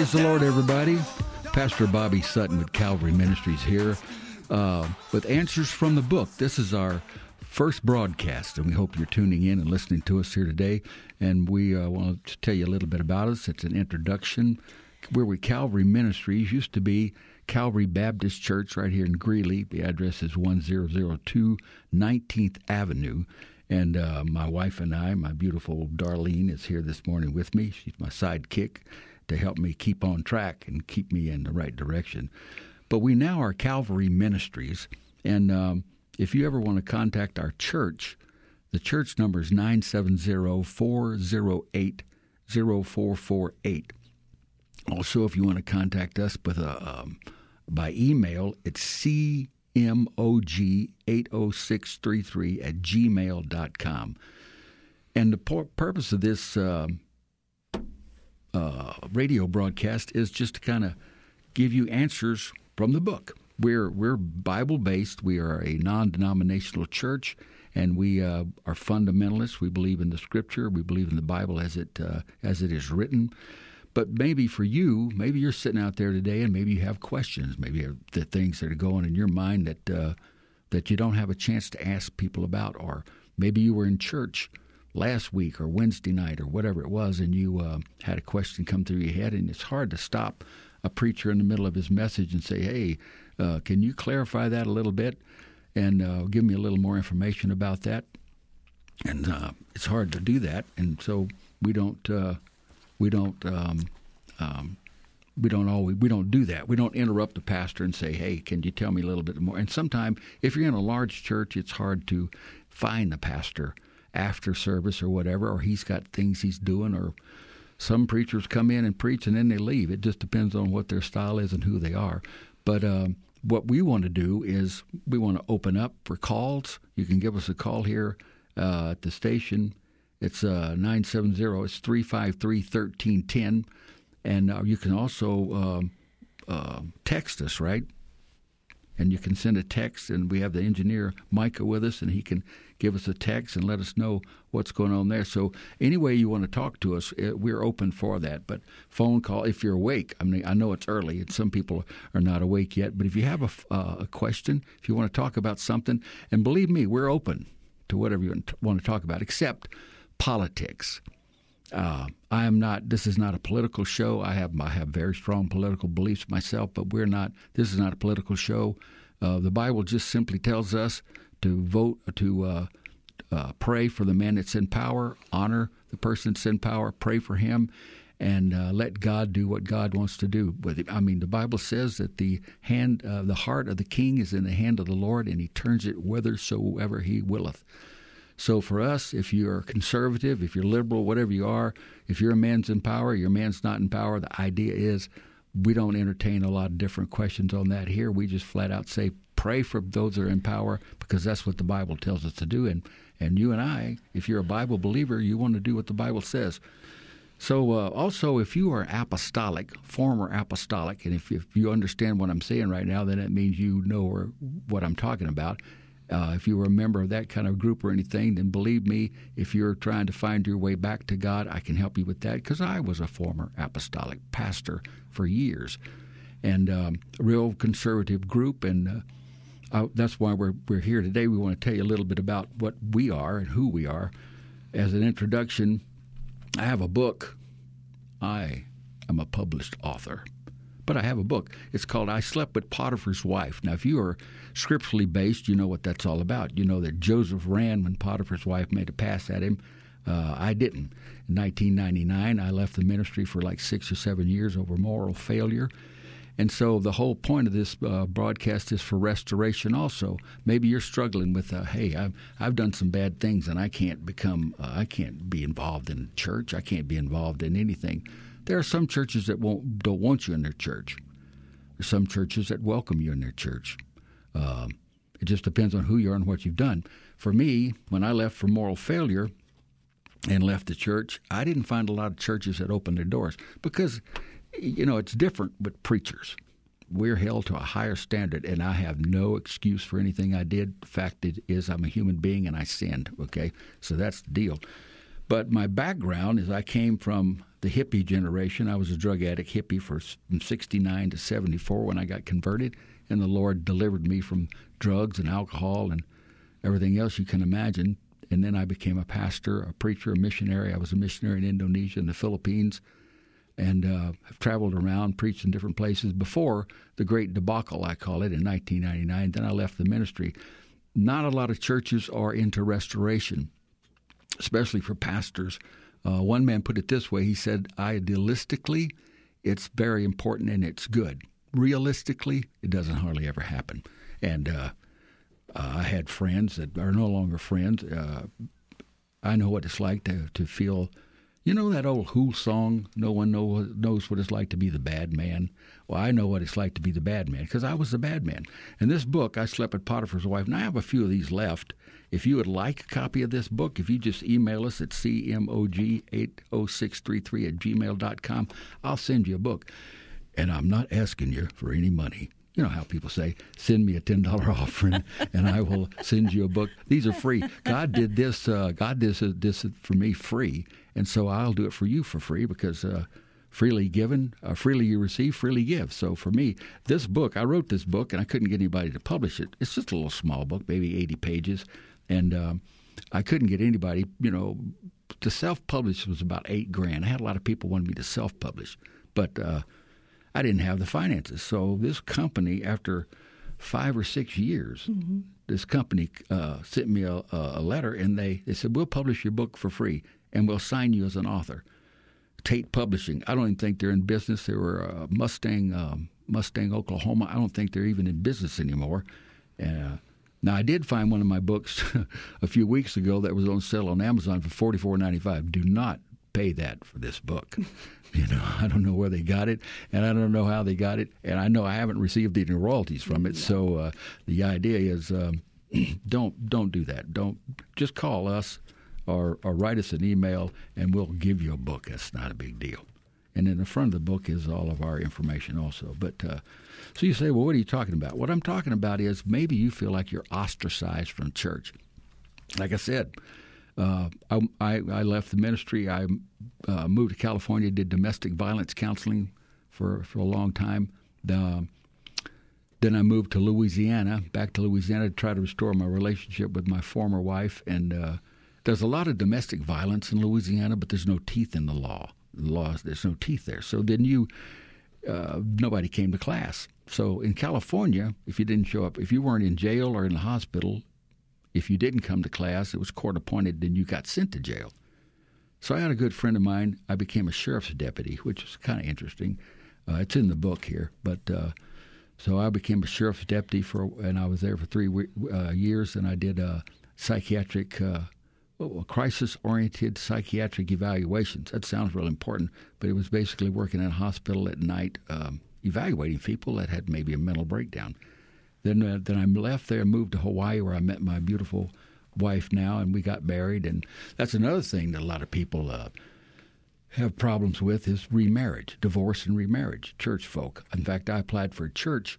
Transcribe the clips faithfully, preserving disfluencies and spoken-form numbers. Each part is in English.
Praise the Lord, everybody. Pastor Bobby Sutton with Calvary Ministries here uh, with Answers from the Book. This is our first broadcast, and we hope you're tuning in and listening to us here today. And we uh, want to tell you a little bit about us. It's an introduction. Where we Calvary Ministries used to be Calvary Baptist Church right here in Greeley. The address is one thousand two nineteenth Avenue. And uh, my wife and I, my beautiful Darlene, is here this morning with me. She's my sidekick to help me keep on track and keep me in the right direction. But we now are Calvary Ministries. And um, if you ever want to contact our church, the church number is nine seven zero, four zero eight, zero four four eight. Also, if you want to contact us with a, um, by email, it's C M O G eight oh six three three at gmail dot com. And the pur- purpose of this uh, uh, radio broadcast is just to kind of give you answers from the book. We're we're Bible-based. We are a non-denominational church, and we uh, are fundamentalists. We believe in the Scripture. We believe in the Bible as it uh, as it is written. But maybe for you, maybe you're sitting out there today and maybe you have questions. Maybe the things that are going in your mind that uh, that you don't have a chance to ask people about. Or maybe you were in church last week or Wednesday night or whatever it was, and you uh, had a question come through your head, and it's hard to stop a preacher in the middle of his message and say, hey, uh, can you clarify that a little bit and uh, give me a little more information about that? And uh, it's hard to do that, and so we don't... Uh, We don't um, um, we don't always we don't do that. We don't interrupt the pastor and say, "Hey, can you tell me a little bit more?" And sometimes, if you're in a large church, it's hard to find the pastor after service or whatever, or he's got things he's doing, or some preachers come in and preach and then they leave. It just depends on what their style is and who they are. But um, what we want to do is we want to open up for calls. You can give us a call here uh, at the station. It's uh, nine seven zero, it's three five three, one three one zero, and uh, you can also um, uh, text us, right? And you can send a text, and we have the engineer, Micah, with us, and he can give us a text and let us know what's going on there. So any way you want to talk to us, we're open for that. But phone call, if you're awake, I mean, I know it's early, and some people are not awake yet, but if you have a, uh, a question, if you want to talk about something, and believe me, we're open to whatever you want to talk about, except politics. Uh, I am not. This is not a political show. I have I have very strong political beliefs myself, but we're not. This is not a political show. Uh, the Bible just simply tells us to vote, to uh, uh, pray for the man that's in power, honor the person that's in power, pray for him, and uh, let God do what God wants to do with it. I mean, the Bible says that the hand, uh, the heart of the king is in the hand of the Lord, and He turns it whithersoever He willeth. So for us, if you're conservative, if you're liberal, whatever you are, if your man's in power, your man's not in power, the idea is we don't entertain a lot of different questions on that here. We just flat out say, pray for those that are in power, because that's what the Bible tells us to do. And, and you and I, if you're a Bible believer, you want to do what the Bible says. So uh, also, if you are apostolic, former apostolic, and if, if you understand what I'm saying right now, then it means you know or, what I'm talking about. Uh, if you were a member of that kind of group or anything, then believe me, if you're trying to find your way back to God, I can help you with that, because I was a former apostolic pastor for years, and um, a real conservative group, and uh, I, that's why we're we're here today. We want to tell you a little bit about what we are and who we are. As an introduction, I have a book. I am a published author. But I have a book. It's called I Slept with Potiphar's Wife. Now, if you are scripturally based, you know what that's all about. You know that Joseph ran when Potiphar's wife made a pass at him. Uh, I didn't. In nineteen ninety-nine, I left the ministry for like six or seven years over moral failure. And so the whole point of this uh, broadcast is for restoration also. Maybe you're struggling with, uh, hey, I've, I've done some bad things, and I can't become, uh, I can't be involved in church. I can't be involved in anything. There are some churches that won't don't want you in their church. There's some churches that welcome you in their church. Um, it just depends on who you are and what you've done. For me, when I left for moral failure and left the church, I didn't find a lot of churches that opened their doors, because, you know, it's different with preachers. We're held to a higher standard, and I have no excuse for anything I did. The fact is, I'm a human being and I sinned, okay? So that's the deal. But my background is I came from the hippie generation. I was a drug addict hippie for from sixty-nine to seventy-four when I got converted, and the Lord delivered me from drugs and alcohol and everything else you can imagine. And then I became a pastor, a preacher, a missionary. I was a missionary in Indonesia and the Philippines, and uh, have traveled around, preached in different places before the great debacle, I call it, in nineteen ninety-nine. Then I left the ministry. Not a lot of churches are into restoration, especially for pastors. Uh, one man put it this way. He said, idealistically, it's very important and it's good. Realistically, it doesn't hardly ever happen. And uh, uh, I had friends that are no longer friends. Uh, I know what it's like to, to feel, you know that old Who song, no one know, knows what it's like to be the bad man? Well, I know what it's like to be the bad man because I was the bad man. In this book, I slept with Potiphar's wife, and I have a few of these left. If you would like a copy of this book, if you just email us at c m o g eight oh six three three at gmail dot com, I'll send you a book. And I'm not asking you for any money. You know how people say, send me a ten dollar offering, and I will send you a book. These are free. God did this. Uh, God did this, this for me free, and so I'll do it for you for free because uh, freely given, uh, freely you receive, freely give. So for me, this book, I wrote this book, and I couldn't get anybody to publish it. It's just a little small book, maybe eighty pages, and um, I couldn't get anybody, you know, to self-publish was about eight grand. I had a lot of people wanting me to self-publish, but uh, I didn't have the finances. So this company, after five or six years, mm-hmm. this company uh, sent me a, a letter, and they, they said, we'll publish your book for free, and we'll sign you as an author. Tate Publishing. I don't even think they're in business. They were uh, Mustang, um, Mustang, Oklahoma. I don't think they're even in business anymore. Uh, now, I did find one of my books a few weeks ago that was on sale on Amazon for forty-four ninety-five. Do not pay that for this book. You know, I don't know where they got it, and I don't know how they got it, and I know I haven't received any royalties from it. So uh, the idea is, um, don't don't do that. Don't just call us or, or write us an email, and we'll give you a book. That's not a big deal. And in the front of the book is all of our information also. But uh, so you say, well, what are you talking about? What I'm talking about is maybe you feel like you're ostracized from church. Like I said, uh, I, I, I left the ministry. I uh, moved to California, did domestic violence counseling for, for a long time. The, then I moved to Louisiana, back to Louisiana to try to restore my relationship with my former wife. And uh, there's a lot of domestic violence in Louisiana, but there's no teeth in the law. The law, there's no teeth there. So then you, uh, nobody came to class. So in California, if you didn't show up, if you weren't in jail or in the hospital, if you didn't come to class, it was court appointed, then you got sent to jail. So I had a good friend of mine. I became a sheriff's deputy, which is kind of interesting. Uh, it's in the book here, but uh, so I became a sheriff's deputy for, and I was there for three uh, years, and I did uh, psychiatric, uh, oh, crisis-oriented psychiatric evaluations. That sounds real important, but it was basically working in a hospital at night, um, evaluating people that had maybe a mental breakdown. Then, uh, then I left there and moved to Hawaii, where I met my beautiful wife now, and we got married. And that's another thing that a lot of people uh, have problems with is remarriage, divorce and remarriage, church folk. In fact, I applied for a church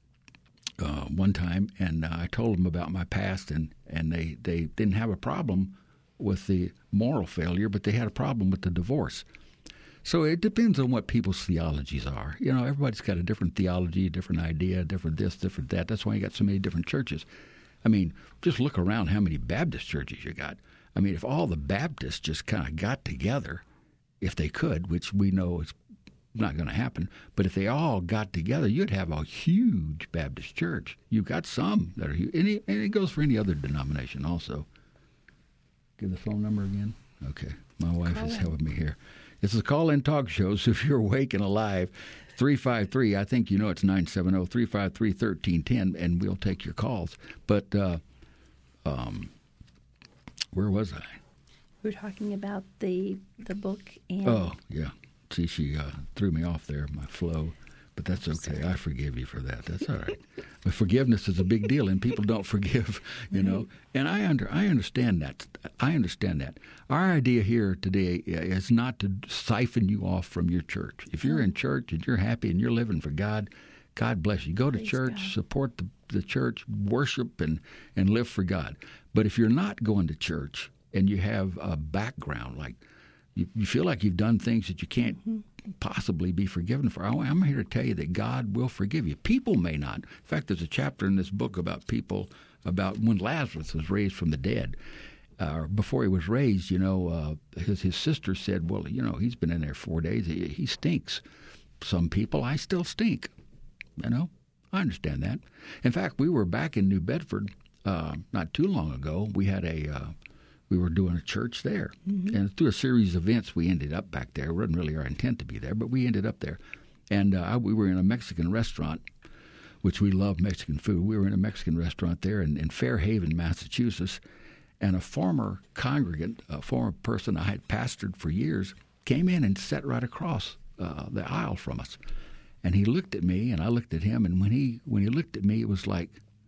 uh, one time, and uh, I told them about my past, and, and they, they didn't have a problem with the moral failure, but they had a problem with the divorce. So it depends on what people's theologies are. You know, everybody's got a different theology, a different idea, different this, different that. That's why you got so many different churches. I mean, just look around how many Baptist churches you got. I mean, if all the Baptists just kind of got together, if they could, which we know is not going to happen, but if they all got together, you'd have a huge Baptist church. You've got some that are huge. And it goes for any other denomination also. Give the phone number again. Okay. My wife Call is in. helping me here. It's a call-in talk show, so if you're awake and alive, three five three, I think you know it's nine seven zero, three five three, one three one zero, and we'll take your calls. But uh, um, where was I? We were talking about the the book. And oh, yeah. See, she uh, threw me off there, my flow. But that's okay. I forgive you for that. That's all right. But forgiveness is a big deal, and people don't forgive, you know. And I under I understand that. I understand that. Our idea here today is not to siphon you off from your church. If you're in church and you're happy and you're living for God, God bless you. Go to Praise church, God. support the, the church, worship, and, and live for God. But if you're not going to church, and you have a background, like you, you feel like you've done things that you can't mm-hmm. possibly be forgiven for. I'm here to tell you that God will forgive you. People may not. In fact, there's a chapter in this book about people, about when Lazarus was raised from the dead. Uh, before he was raised, you know, uh, his his sister said, well, you know, he's been in there four days. He, he stinks. Some people, I still stink. You know, I understand that. In fact, we were back in New Bedford uh, not too long ago. We had a, uh, we were doing a church there. Mm-hmm. And through a series of events, we ended up back there. It wasn't really our intent to be there, but we ended up there. And uh, we were in a Mexican restaurant, which we love Mexican food. We were in a Mexican restaurant there in, in Fairhaven, Massachusetts. And a former congregant, a former person I had pastored for years, came in and sat right across uh, the aisle from us. And he looked at me, and I looked at him. And when he when he looked at me, it was like,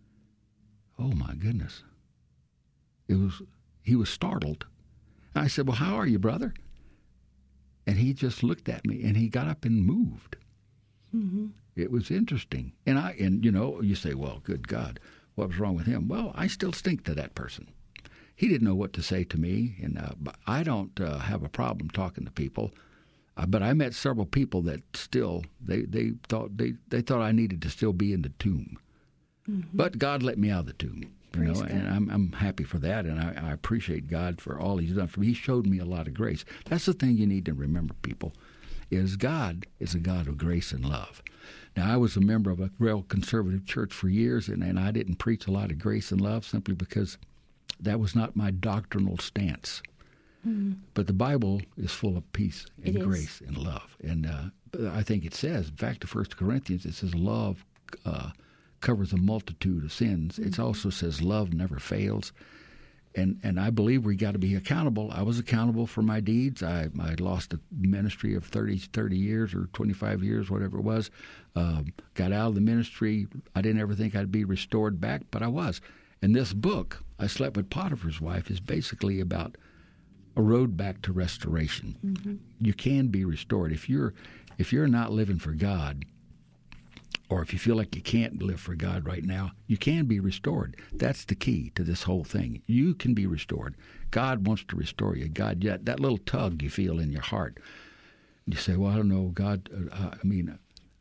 oh my goodness! It was he was startled. And I said, "Well, how are you, brother?" And he just looked at me, and he got up and moved. Mm-hmm. It was interesting. And I and you know, you say, "Well, good God, what was wrong with him?" Well, I still stink to that person. He didn't know what to say to me, and uh, I don't uh, have a problem talking to people. Uh, but I met several people that still they, they thought they, they thought I needed to still be in the tomb. Mm-hmm. But God let me out of the tomb, you Praise know, God. And I'm I'm happy for that, and I, I appreciate God for all He's done for me. He showed me a lot of grace. That's the thing you need to remember, people, is God is a God of grace and love. Now, I was a member of a real conservative church for years, and, and I didn't preach a lot of grace and love simply because that was not my doctrinal stance. Mm-hmm. But the Bible is full of peace and it grace is. and love. And uh, I think it says, in fact, in First Corinthians, it says love uh, covers a multitude of sins. Mm-hmm. It also says love never fails. And and I believe we got to be accountable. I was accountable for my deeds. I, I lost a ministry of thirty, thirty years or twenty-five years, whatever it was. Uh, got out of the ministry. I didn't ever think I'd be restored back, but I was. And this book, I Slept with Potiphar's Wife, is basically about a road back to restoration. Mm-hmm. You can be restored. If you're if you're not living for God, or if you feel like you can't live for God right now, you can be restored. That's the key to this whole thing. You can be restored. God wants to restore you. God, yeah, that little tug you feel in your heart. You say, well, I don't know, God, uh, I mean,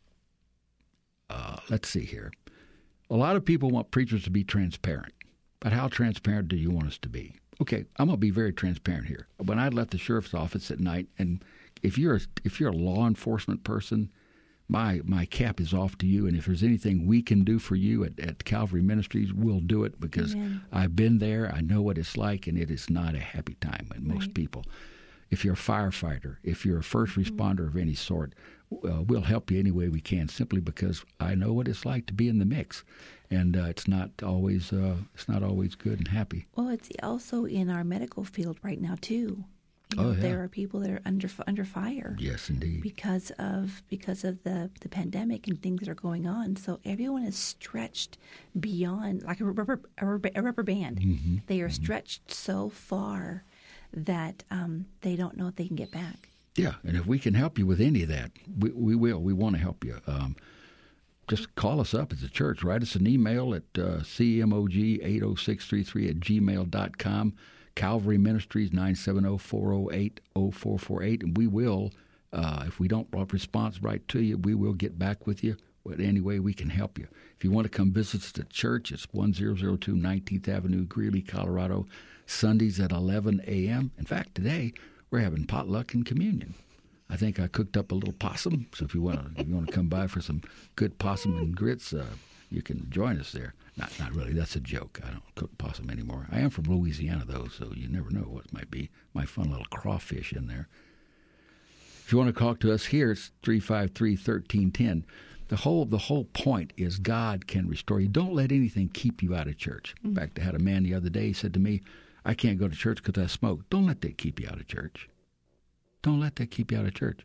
uh, let's see here. A lot of people want preachers to be transparent. But how transparent do you want us to be? Okay, I'm going to be very transparent here. When I left the sheriff's office at night, and if you're a, if you're a law enforcement person, my my cap is off to you. And if there's anything we can do for you at, at Calvary Ministries, we'll do it because Amen. I've been there. I know what it's like, and it is not a happy time with most right. people. If you're a firefighter, if you're a first responder mm-hmm. of any sort, uh, we'll help you any way we can, simply because I know what it's like to be in the mix. And uh, it's not always uh, it's not always good and happy. Well, it's also in our medical field right now too. You know, oh, yeah. There are people that are under under fire. Yes, indeed. Because of because of the, the pandemic and things that are going on. So everyone is stretched beyond, like a rubber a rubber, a rubber band. Mm-hmm. They are mm-hmm. stretched so far that um, they don't know if they can get back. Yeah, and if we can help you with any of that, we, we will. We want to help you. Um, Just call us up as a church. Write us an email at uh, C M O G eight oh six three three at gmail dot com. Calvary Ministries, nine seven zero, four zero eight, zero four four eight. And we will, uh, if we don't respond right to you, we will get back with you in any way we can help you. If you want to come visit us at church, it's one thousand two nineteenth Avenue, Greeley, Colorado, Sundays at eleven a.m. In fact, today we're having potluck and communion. I think I cooked up a little possum, so if you want to, if you want to come by for some good possum and grits, uh, you can join us there. Not, not really. That's a joke. I don't cook possum anymore. I am from Louisiana, though, so you never know what it might be. My fun little crawfish in there. If you want to talk to us here, it's three five three, one three one zero. The whole the whole point is God can restore you. Don't let anything keep you out of church. In fact, I had a man the other day, he said to me, I can't go to church because I smoke. Don't let that keep you out of church. Don't let that keep you out of church.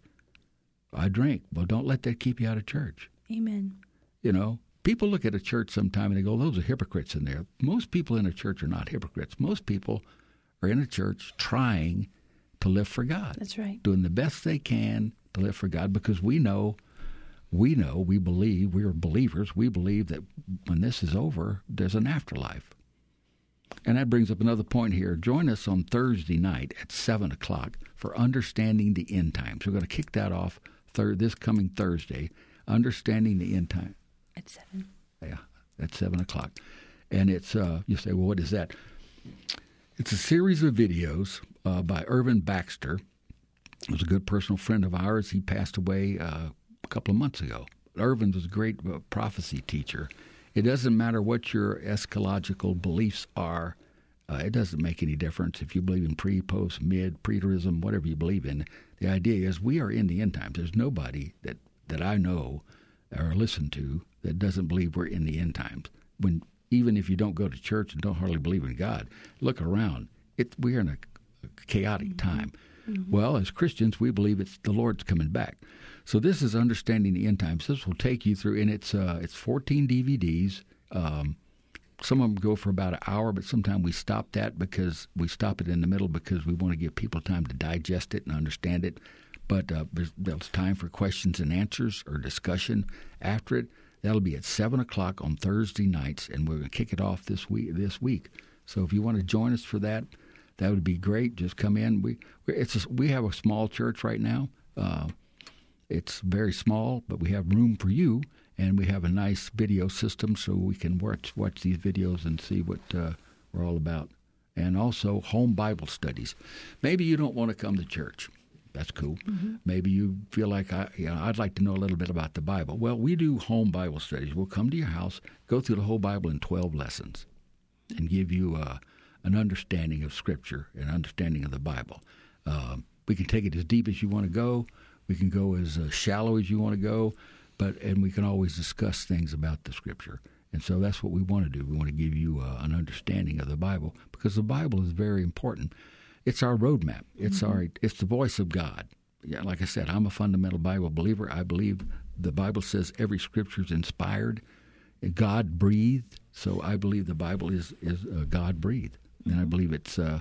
I drink. Well, don't let that keep you out of church. Amen. You know, people look at a church sometime and they go, those are hypocrites in there. Most people in a church are not hypocrites. Most people are in a church trying to live for God. That's right. Doing the best they can to live for God, because we know, we know, we believe, we are believers, we believe that when this is over, there's an afterlife. And that brings up another point here. Join us on Thursday night at seven o'clock for Understanding the End Times. We're going to kick that off thir- this coming Thursday, Understanding the End Time. At seven. Yeah, at seven o'clock. And it's, uh, you say, well, what is that? It's a series of videos uh, by Irvin Baxter. He was a good personal friend of ours. He passed away uh, a couple of months ago. Irvin was a great uh, prophecy teacher. It doesn't matter what your eschatological beliefs are. Uh, it doesn't make any difference if you believe in pre, post, mid, preterism, whatever you believe in. The idea is we are in the end times. There's nobody that, that I know or listen to that doesn't believe we're in the end times. When even if you don't go to church and don't hardly believe in God, look around. It, we're in a, a chaotic mm-hmm. time. Mm-hmm. Well, as Christians, we believe it's the Lord's coming back. So this is Understanding the End Times. This will take you through, and it's uh, it's fourteen D V Ds. Um, some of them go for about an hour, but sometimes we stop that because we stop it in the middle because we want to give people time to digest it and understand it. But uh, there's, there's time for questions and answers or discussion after it. That'll be at seven o'clock on Thursday nights, and we're going to kick it off this week. This week. So if you want to join us for that, that would be great. Just come in. We it's a, we have a small church right now. Uh, it's very small, but we have room for you, and we have a nice video system so we can watch watch these videos and see what uh, we're all about. And also home Bible studies. Maybe you don't want to come to church. That's cool. Mm-hmm. Maybe you feel like, I, you know, I'd like to know a little bit about the Bible. Well, we do home Bible studies. We'll come to your house, go through the whole Bible in twelve lessons, and give you uh, an understanding of Scripture, an understanding of the Bible. Uh, we can take it as deep as you want to go. We can go as uh, shallow as you want to go, but and we can always discuss things about the Scripture. And so that's what we want to do. We want to give you uh, an understanding of the Bible because the Bible is very important. It's our roadmap. It's mm-hmm. our. It's the voice of God. Yeah, like I said, I'm a fundamental Bible believer. I believe the Bible says every Scripture is inspired, God breathed. So I believe the Bible is is uh, God breathed, mm-hmm. and I believe it's uh,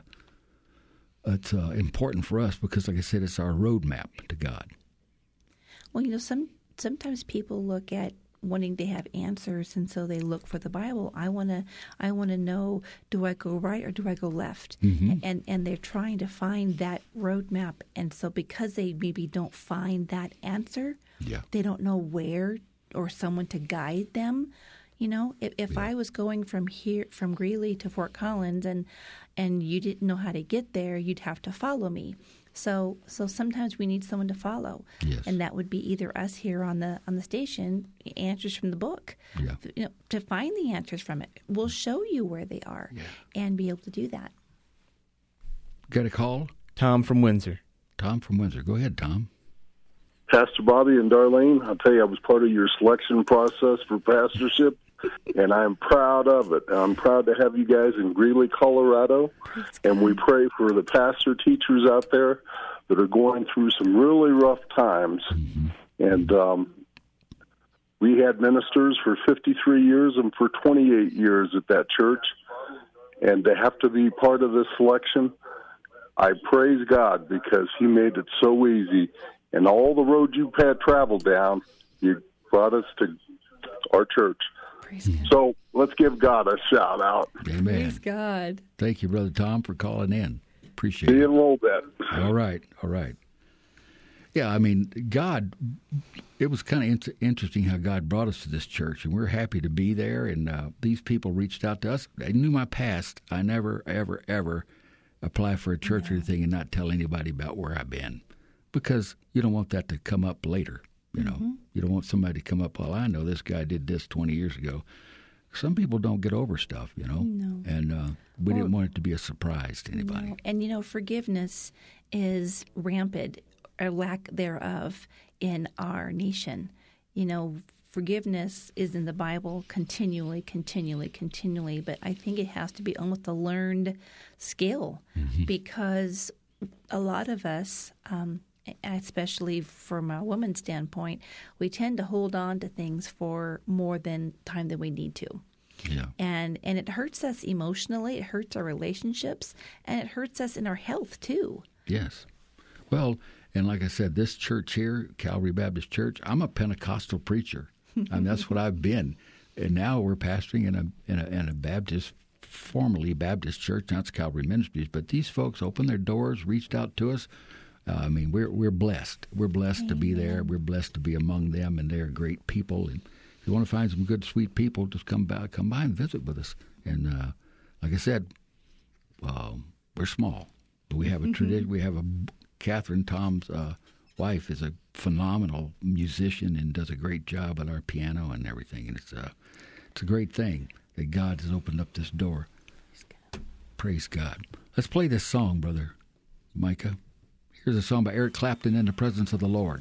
it's uh, important for us because, like I said, it's our roadmap to God. Well, you know, some sometimes people look at wanting to have answers, and so they look for the Bible. I want to, I want to know: do I go right or do I go left? Mm-hmm. And and they're trying to find that roadmap, and so because they maybe don't find that answer, yeah. they don't know where or someone to guide them. You know, if, if yeah. I was going from here from Greeley to Fort Collins, and and you didn't know how to get there, you'd have to follow me. So so sometimes we need someone to follow, yes. and that would be either us here on the on the station, answers from the book, yeah. you know, to find the answers from it. We'll show you where they are, yeah. and be able to do that. Got a call? Tom from Windsor. Tom from Windsor. Go ahead, Tom. Pastor Bobby and Darlene, I'll tell you, I was part of your selection process for pastorship, and I'm proud of it. I'm proud to have you guys in Greeley, Colorado, and we pray for the pastor teachers out there that are going through some really rough times. Mm-hmm. And um, we had ministers for fifty-three years and for twenty-eight years at that church, and to have to be part of this selection, I praise God because he made it so easy. And all the road you've had traveled down, you brought us to our church. Praise God. So let's give God a shout out. Amen. Praise God. Thank you, Brother Tom, for calling in. Appreciate See it. you in a little bit. All right. All right. Yeah, I mean, God, it was kind of int- interesting how God brought us to this church, and we're happy to be there. And uh, these people reached out to us. They knew my past. I never, ever, ever apply for a church yeah. or anything and not tell anybody about where I've been. Because you don't want that to come up later, you know. Mm-hmm. You don't want somebody to come up, well, I know this guy did this twenty years ago. Some people don't get over stuff, you know. No. And uh, we well, didn't want it to be a surprise to anybody. No. And, you know, forgiveness is rampant, or lack thereof, in our nation. You know, forgiveness is in the Bible continually, continually, continually. But I think it has to be almost a learned skill mm-hmm. because a lot of us um, – especially from a woman's standpoint, we tend to hold on to things for more than time than we need to. Yeah. And and it hurts us emotionally, it hurts our relationships, and it hurts us in our health too. Yes. Well, and like I said, this church here, Calvary Baptist Church, I'm a Pentecostal preacher. I mean, that's what I've been. And now we're pastoring in a in a, in a Baptist formerly Baptist Church, now it's Calvary Ministries, but these folks opened their doors, reached out to us. Uh, I mean, we're we're blessed. We're blessed Amen. to be there. We're blessed to be among them, and they're great people. And if you want to find some good, sweet people, just come by, come by and visit with us. And uh, like I said, uh, we're small, but we have a tradition. We have a Catherine Tom's uh, wife is a phenomenal musician and does a great job at our piano and everything. And it's a it's a great thing that God has opened up this door. Praise God. Praise God. Let's play this song, Brother Micah. Here's a song by Eric Clapton, In the Presence of the Lord.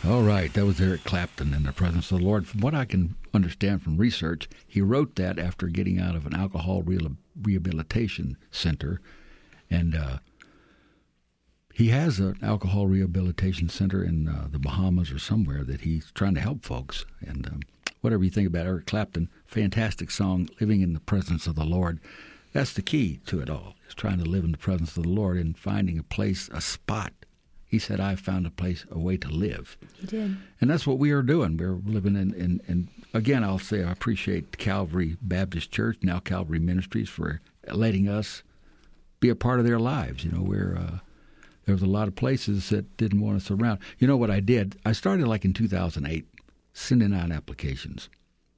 All right, that was Eric Clapton in the presence of the Lord. From what I can understand from research, he wrote that after getting out of an alcohol rehabilitation center, and uh, he has an alcohol rehabilitation center in uh, the Bahamas or somewhere that he's trying to help folks. And um, whatever you think about Eric Clapton, fantastic song, Living in the Presence of the Lord. That's the key to it all, is trying to live in the presence of the Lord and finding a place, a spot. He said, I found a place, a way to live. He did. And that's what we are doing. We're living in, in, in, again, I'll say I appreciate Calvary Baptist Church, now Calvary Ministries, for letting us be a part of their lives. You know, we're, uh, there was a lot of places that didn't want us around. You know what I did? I started like in two thousand eight, sending out applications.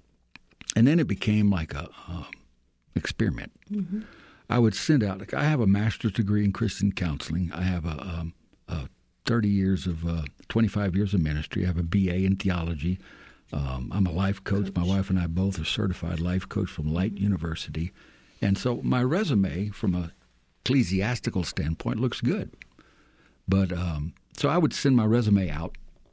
And then it became like a um, experiment. Mm-hmm. I would send out, like, I have a master's degree in Christian counseling. I have a, um, a thirty years of, uh, twenty-five years of ministry. I have a B A in theology. Um, I'm a life coach. coach. My wife and I both are certified life coach from Light mm-hmm. University. And so my resume from a ecclesiastical standpoint looks good. But um, so I would send my resume out,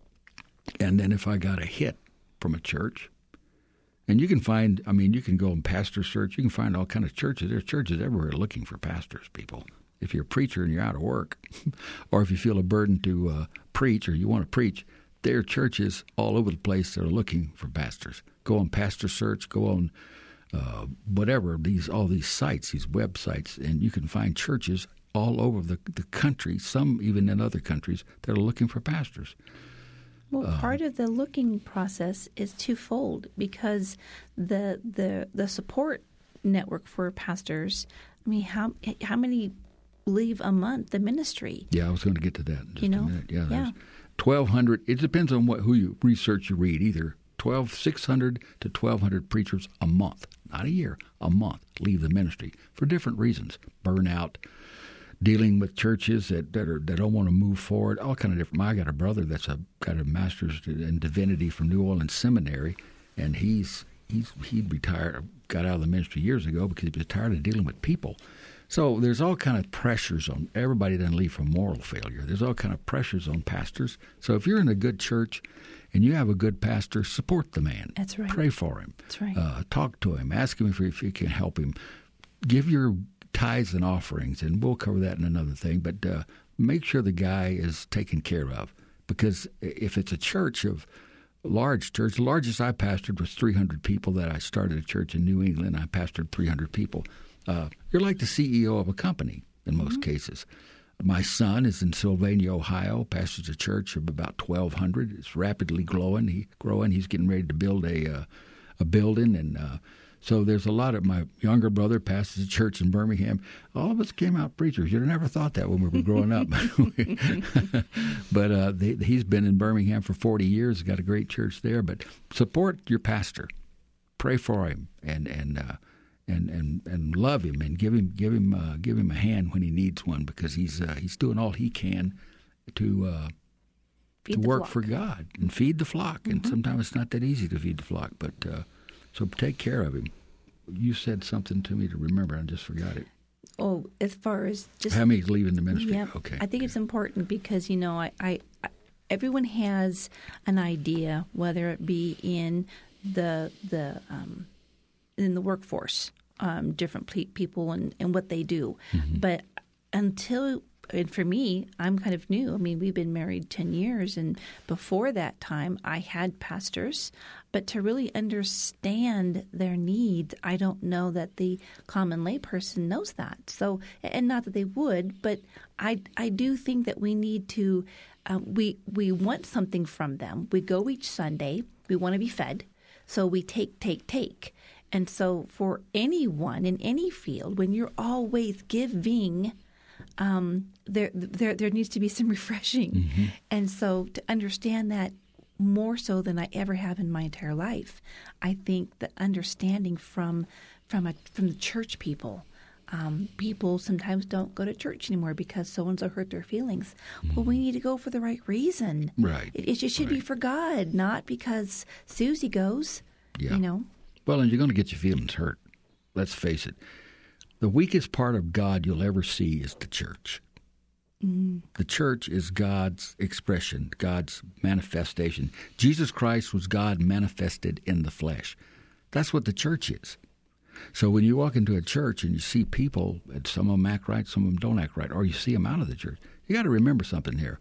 and then if I got a hit from a church, and you can find, I mean, you can go on pastor search, you can find all kind of churches. There's churches everywhere looking for pastors, people. If you're a preacher and you're out of work, or if you feel a burden to uh, preach or you want to preach, there are churches all over the place that are looking for pastors. Go on pastor search, go on uh, whatever, these all these sites, these websites, and you can find churches all over the, the country, some even in other countries, that are looking for pastors. Well, uh, part of the looking process is twofold, because the the the support network for pastors, I mean, how how many leave a month the ministry? Yeah, I was going to get to that in just you know? a minute. Yeah, yeah. twelve hundred, it depends on what who you research you read, either twelve six hundred to twelve hundred preachers a month, not a year, a month, leave the ministry for different reasons. Burnout, dealing with churches that, that are that don't want to move forward, all kind of different. I got a brother that's a got a master's in divinity from New Orleans Seminary, and he's he's he retired, got out of the ministry years ago because he was tired of dealing with people. So there's all kind of pressures on everybody. Doesn't leave from moral failure. There's all kind of pressures on pastors. So if you're in a good church and you have a good pastor, support the man. That's right. Pray for him. That's right. Uh, talk to him. Ask him if, if you can help him. Give your tithes and offerings, and we'll cover that in another thing, but uh, make sure the guy is taken care of, because if it's a church of a large church, the largest I pastored was three hundred people. That I started a church in New England. I pastored three hundred people. Uh, you're like the C E O of a company in most mm-hmm. cases. My son is in Sylvania, Ohio, pastors a church of about twelve hundred. It's rapidly growing. He growing. He's getting ready to build a uh, a building, and uh, so there's a lot of my younger brother pastors a church in Birmingham. All of us came out preachers. You'd have never thought that when we were growing up. But uh, they, he's been in Birmingham for forty years, got a great church there. But support your pastor. Pray for him, and and uh, and, and and love him, and give him give him uh, give him a hand when he needs one, because he's uh, he's doing all he can to uh, to work flock. for God and feed the flock. Mm-hmm. And sometimes it's not that easy to feed the flock, but uh, so take care of him. You said something to me to remember. I just forgot it. Oh, as far as just how many leaving the ministry? Yeah, okay. I think it's important because, you know, I, I, I everyone has an idea, whether it be in the the um, in the workforce, um, different pe- people and, and what they do. Mm-hmm. But until, and for me, I'm kind of new. I mean, we've been married ten years, and before that time, I had pastors. But to really understand their needs, I don't know that the common layperson knows that. So, and not that they would, but I, I do think that we need to, uh, we we want something from them. We go each Sunday. We want to be fed. So we take, take, take. And so for anyone in any field, when you're always giving, um, there, there, there needs to be some refreshing. Mm-hmm. And so to understand that, more so than I ever have in my entire life, I think the understanding from from a, from the church people, um, people sometimes don't go to church anymore because so-and-so hurt their feelings. Mm. Well, we need to go for the right reason. Right. It, it should right. be for God, not because Susie goes, yeah. you know. Well, and you're going to get your feelings hurt. Let's face it. The weakest part of God you'll ever see is the church. Mm. The church is God's expression, God's manifestation. Jesus Christ was God manifested in the flesh. That's what the church is. So when you walk into a church and you see people, and some of them act right, some of them don't act right, or you see them out of the church, you got to remember something here.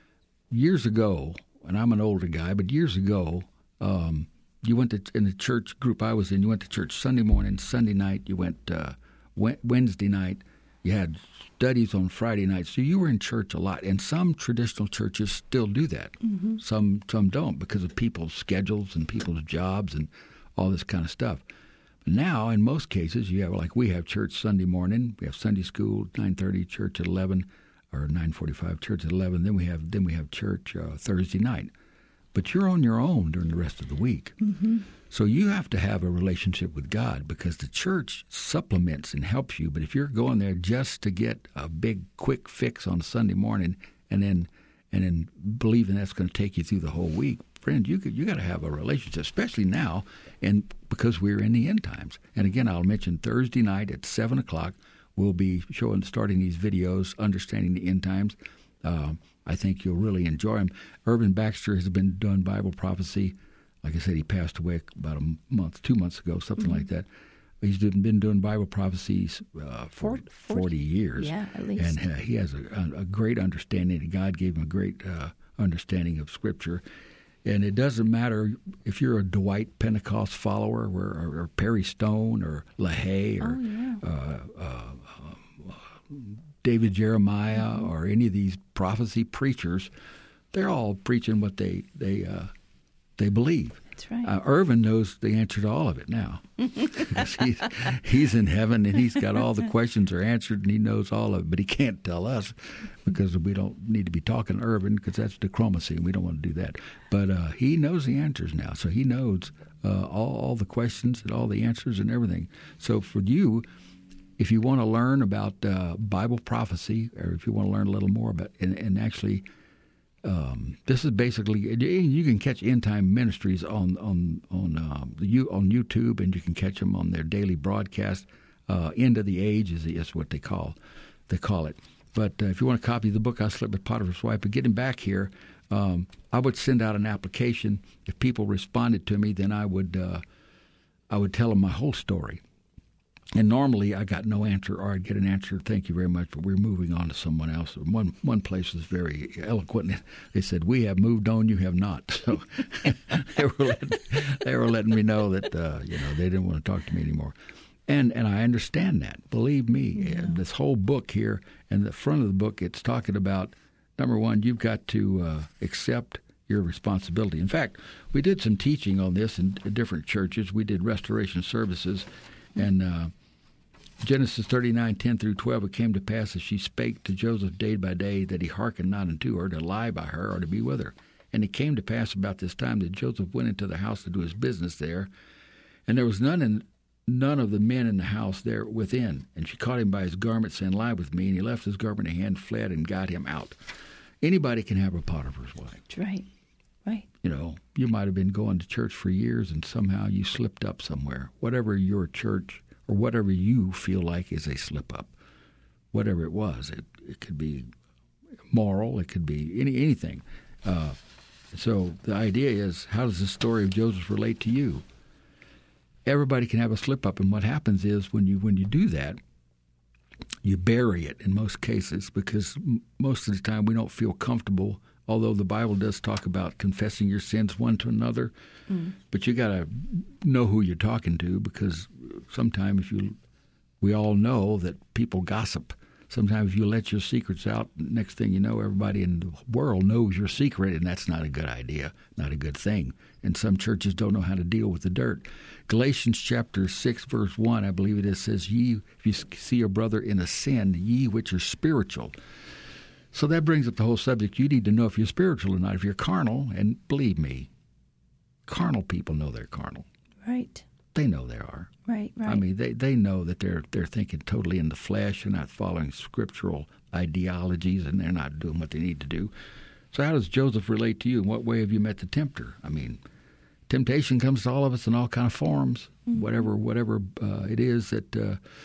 Years ago, and I'm an older guy, but years ago, um, you went to, in the church group I was in, you went to church Sunday morning, Sunday night, you went uh, Wednesday night, you had studies on Friday night. So you were in church a lot, and some traditional churches still do that. Mm-hmm. Some some don't because of people's schedules and people's jobs and all this kind of stuff. But now, in most cases, you have, like we have church Sunday morning, we have Sunday school, nine thirty, church at eleven, or nine forty-five, church at eleven, then we have then we have church uh, Thursday night. But you're on your own during the rest of the week. Mm-hmm. So you have to have a relationship with God because the church supplements and helps you. But if you're going there just to get a big quick fix on Sunday morning and then and then believing that's going to take you through the whole week, friend, you you got to have a relationship, especially now, and because we're in the end times. And again, I'll mention Thursday night at seven o'clock, we'll be showing, starting these videos, Understanding the End Times. Uh, I think you'll really enjoy them. Irvin Baxter has been doing Bible prophecy. Like I said, he passed away about a month, two months ago, something mm-hmm. like that. He's been doing Bible prophecies uh, for forty, forty years. Yeah, at least. And uh, he has a, a great understanding. God gave him a great uh, understanding of Scripture. And it doesn't matter if you're a Dwight Pentecost follower or, or, or Perry Stone or LaHaye or oh, yeah. uh, uh, uh, David Jeremiah mm-hmm. or any of these prophecy preachers. They're all preaching what they they uh, they believe. That's right. Uh, Irvin knows the answer to all of it now. he's, he's in heaven and he's got all the questions are answered and he knows all of it, but he can't tell us because we don't need to be talking to Irvin because that's diplomacy and we don't want to do that. But uh, he knows the answers now, so he knows uh, all, all the questions and all the answers and everything. So for you, if you want to learn about uh, Bible prophecy or if you want to learn a little more about and, and actually Um, this is basically you can catch End Time Ministries on on on uh, the on YouTube, and you can catch them on their daily broadcast. Uh, End of the Age is, is what they call they call it. But uh, if you want a copy of the book, I Slept with Potiphar's Wife. But getting back here, um, I would send out an application. If people responded to me, then I would uh, I would tell them my whole story. And normally I got no answer, or I'd get an answer, thank you very much, but we're moving on to someone else. One one place was very eloquent. They said, we have moved on, you have not. So they were letting, they were letting me know that uh, you know they didn't want to talk to me anymore. And and I understand that. Believe me, yeah. This whole book here, and the front of the book, it's talking about, number one, you've got to uh, accept your responsibility. In fact, we did some teaching on this in different churches. We did restoration services, and uh, Genesis thirty-nine, ten through twelve, it came to pass as she spake to Joseph day by day that he hearkened not unto her to lie by her or to be with her. And it came to pass about this time that Joseph went into the house to do his business there, and there was none in, none of the men in the house there within. And she caught him by his garment, saying, lie with me. And he left his garment in hand, fled, and got him out. Anybody can have a Potiphar's wife. That's right. Right. You know, you might have been going to church for years and somehow you slipped up somewhere. Whatever your church or whatever you feel like is a slip-up, whatever it was. It it could be moral. It could be any anything. Uh, so the idea is, how does the story of Joseph relate to you? Everybody can have a slip-up, and what happens is when you when you do that, you bury it in most cases because m- most of the time we don't feel comfortable, although the Bible does talk about confessing your sins one to another. Mm. But you got to know who you're talking to because sometimes if you, we all know that people gossip. Sometimes if you let your secrets out, next thing you know, everybody in the world knows your secret, and that's not a good idea, not a good thing. And some churches don't know how to deal with the dirt. Galatians chapter six, verse one, I believe it is, says, ye, if you see your brother in a sin, ye which are spiritual. So that brings up the whole subject. You need to know if you're spiritual or not. If you're carnal, and believe me, carnal people know they're carnal. Right. They know they are. Right, right. I mean, they, they know that they're they're thinking totally in the flesh and not following scriptural ideologies, and they're not doing what they need to do. So how does Joseph relate to you? In what way have you met the tempter? I mean, temptation comes to all of us in all kind of forms, mm-hmm. whatever whatever uh, it is that uh,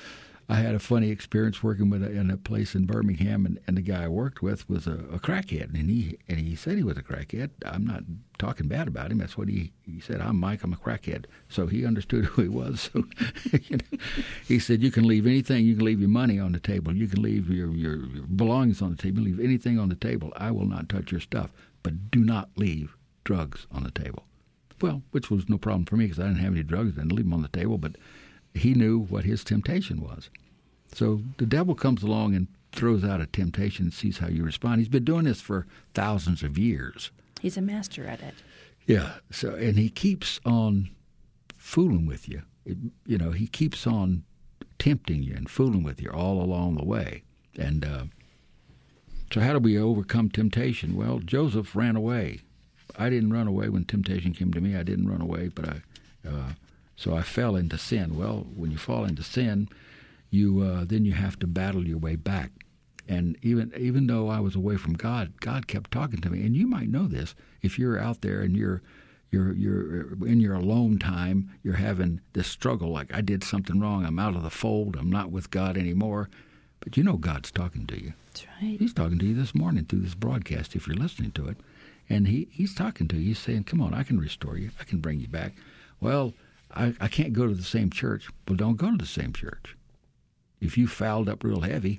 I had a funny experience working with a, in a place in Birmingham, and, and the guy I worked with was a, a crackhead, and he and he said he was a crackhead. I'm not talking bad about him. That's what he, he said. I'm Mike. I'm a crackhead. So he understood who he was. So you know, he said, you can leave anything. You can leave your money on the table. You can leave your, your, your belongings on the table. Leave anything on the table. I will not touch your stuff. But do not leave drugs on the table. Well, which was no problem for me because I didn't have any drugs. I didn't leave them on the table. But he knew what his temptation was. So the devil comes along and throws out a temptation and sees how you respond. He's been doing this for thousands of years. He's a master at it. Yeah. So and he keeps on fooling with you. It, you know, he keeps on tempting you and fooling with you all along the way. And uh, so how do we overcome temptation? Well, Joseph ran away. I didn't run away when temptation came to me. I didn't run away, but I uh, so I fell into sin. Well, when you fall into sin, you uh, then you have to battle your way back. And even even though I was away from God, God kept talking to me. And you might know this if you're out there and you're you're you're in your alone time, you're having this struggle like I did something wrong. I'm out of the fold. I'm not with God anymore. But you know God's talking to you. That's right. He's talking to you this morning through this broadcast if you're listening to it. And he, he's talking to you. He's saying, come on, I can restore you. I can bring you back. Well, I, I can't go to the same church. Well, don't go to the same church. If you fouled up real heavy,